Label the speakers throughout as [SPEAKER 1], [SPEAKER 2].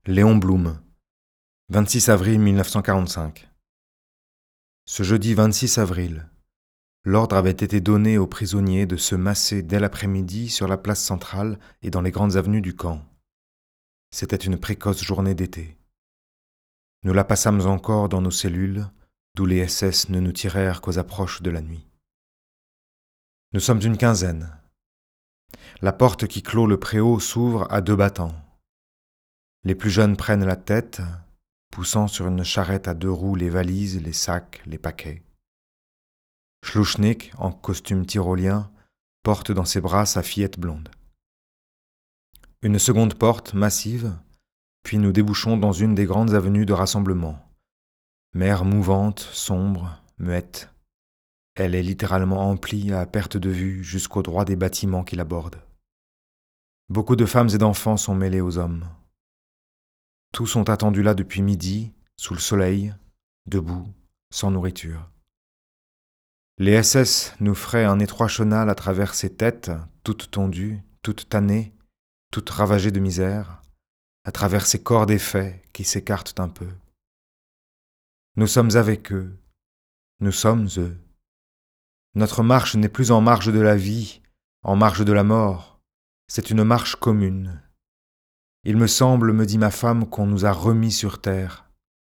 [SPEAKER 1] Léon Blum, 26 avril 1945. Ce jeudi 26 avril, l'ordre avait été donné aux prisonniers de se masser dès l'après-midi sur la place centrale et dans les grandes avenues du camp. C'était une précoce journée d'été. Nous la passâmes encore dans nos cellules, d'où les SS ne nous tirèrent qu'aux approches de la nuit. Nous sommes une quinzaine. La porte qui clôt le préau s'ouvre à 2 battants. Les plus jeunes prennent la tête, poussant sur une charrette à 2 roues les valises, les sacs, les paquets. Schlouchnik, en costume tyrolien, porte dans ses bras sa fillette blonde. Une seconde porte, massive, puis nous débouchons dans une des grandes avenues de rassemblement. Mer mouvante, sombre, muette. Elle est littéralement emplie à perte de vue jusqu'au droit des bâtiments qui la bordent. Beaucoup de femmes et d'enfants sont mêlés aux hommes. Tous sont attendus là depuis midi, sous le soleil, debout, sans nourriture. Les SS nous feraient un étroit chenal à travers ces têtes, toutes tondues, toutes tannées, toutes ravagées de misère, à travers ces corps défaits qui s'écartent un peu. Nous sommes avec eux, nous sommes eux. Notre marche n'est plus en marge de la vie, en marge de la mort, c'est une marche commune. Il me semble, me dit ma femme, qu'on nous a remis sur terre.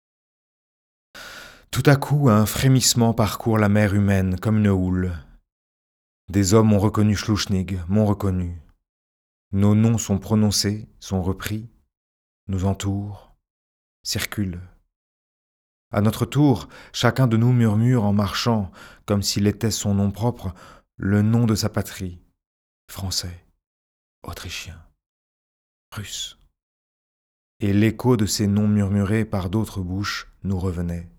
[SPEAKER 1] Tout à coup, un frémissement parcourt la mer humaine comme une houle. Des hommes ont reconnu Schlouchnig, m'ont reconnu. Nos noms sont prononcés, sont repris, nous entourent, circulent. À notre tour, chacun de nous murmure en marchant, comme s'il était son nom propre, le nom de sa patrie. Français, autrichien, russe. Et l'écho de ces noms murmurés par d'autres bouches nous revenait.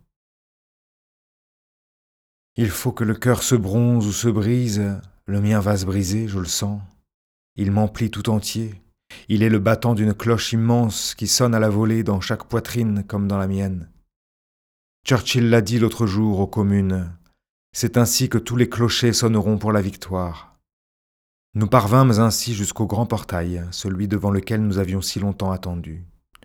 [SPEAKER 1] Il faut que le cœur se bronze ou se brise, le mien va se briser, je le sens. Il m'emplit tout entier. Il est le battant d'une cloche immense qui sonne à la volée dans chaque poitrine comme dans la mienne. Churchill l'a dit l'autre jour aux communes. C'est ainsi que tous les clochers sonneront pour la victoire. Nous parvînmes ainsi jusqu'au grand portail, celui devant lequel nous avions si longtemps attendu.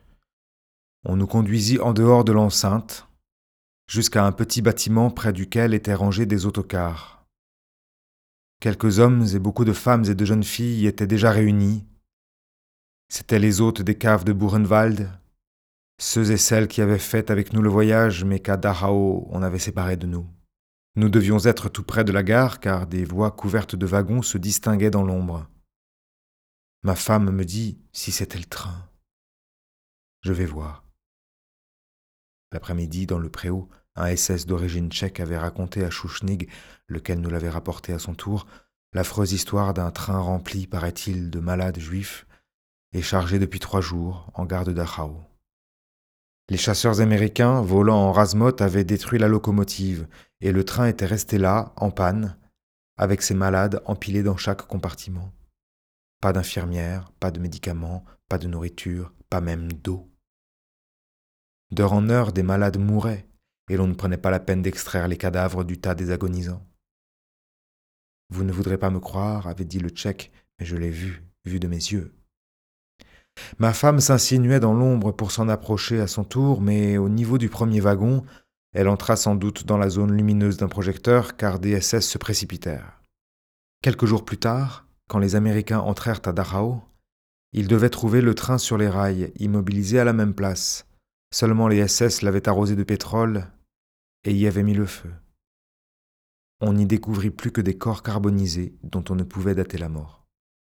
[SPEAKER 1] On nous conduisit en dehors de l'enceinte, jusqu'à un petit bâtiment près duquel étaient rangés des autocars. Quelques hommes et beaucoup de femmes et de jeunes filles y étaient déjà réunis. C'étaient les hôtes des caves de Buchenwald, ceux et celles qui avaient fait avec nous le voyage, mais qu'à Dachau on avait séparés de nous. Nous devions être tout près de la gare, car des voies couvertes de wagons se distinguaient dans l'ombre. Ma femme me dit si c'était le train. Je vais voir. L'après-midi, dans le préau, un SS d'origine tchèque avait raconté à Schlouchnig, lequel nous l'avait rapporté à son tour, l'affreuse histoire d'un train rempli, paraît-il, de malades juifs et chargé depuis 3 jours en gare de Dachau. Les chasseurs américains, volant en rase-motte, avaient détruit la locomotive, et le train était resté là, en panne, avec ses malades empilés dans chaque compartiment. Pas d'infirmières, pas de médicaments, pas de nourriture, pas même d'eau. D'heure en heure, des malades mouraient, et l'on ne prenait pas la peine d'extraire les cadavres du tas des agonisants. Vous ne voudrez pas me croire, avait dit le Tchèque, mais je l'ai vu de mes yeux. Ma femme s'insinuait dans l'ombre pour s'en approcher à son tour, mais au niveau du premier wagon, elle entra sans doute dans la zone lumineuse d'un projecteur, car des SS se précipitèrent. Quelques jours plus tard, quand les Américains entrèrent à Dachau, ils devaient trouver le train sur les rails, immobilisé à la même place. Seulement les SS l'avaient arrosé de pétrole et y avaient mis le feu. On n'y découvrit plus que des corps carbonisés dont on ne pouvait dater la mort.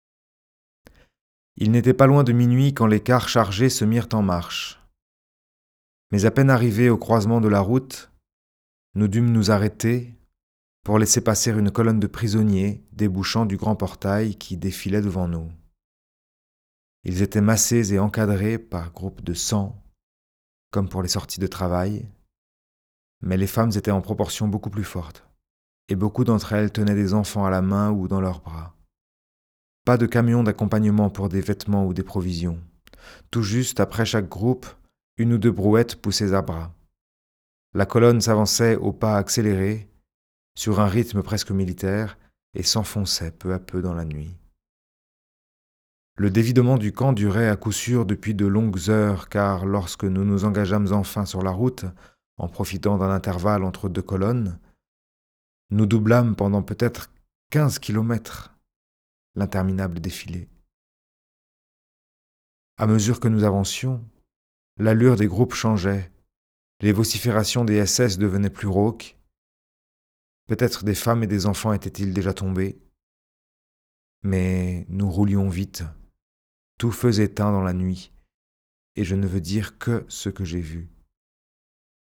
[SPEAKER 1] Il n'était pas loin de minuit quand les cars chargés se mirent en marche. Mais à peine arrivés au croisement de la route, nous dûmes nous arrêter pour laisser passer une colonne de prisonniers débouchant du grand portail qui défilait devant nous. Ils étaient massés et encadrés par groupes de 100, comme pour les sorties de travail, mais les femmes étaient en proportion beaucoup plus fortes, et beaucoup d'entre elles tenaient des enfants à la main ou dans leurs bras. Pas de camion d'accompagnement pour des vêtements ou des provisions. Tout juste, après chaque groupe, 1 ou 2 brouettes poussées à bras. La colonne s'avançait au pas accéléré, sur un rythme presque militaire, et s'enfonçait peu à peu dans la nuit. Le dévidement du camp durait à coup sûr depuis de longues heures, car lorsque nous nous engageâmes enfin sur la route, en profitant d'un intervalle entre deux colonnes, nous doublâmes pendant peut-être 15 kilomètres l'interminable défilé. À mesure que nous avancions, l'allure des groupes changeait, les vociférations des SS devenaient plus rauques, peut-être des femmes et des enfants étaient-ils déjà tombés, mais nous roulions vite, tout feu éteint dans la nuit, et je ne veux dire que ce que j'ai vu.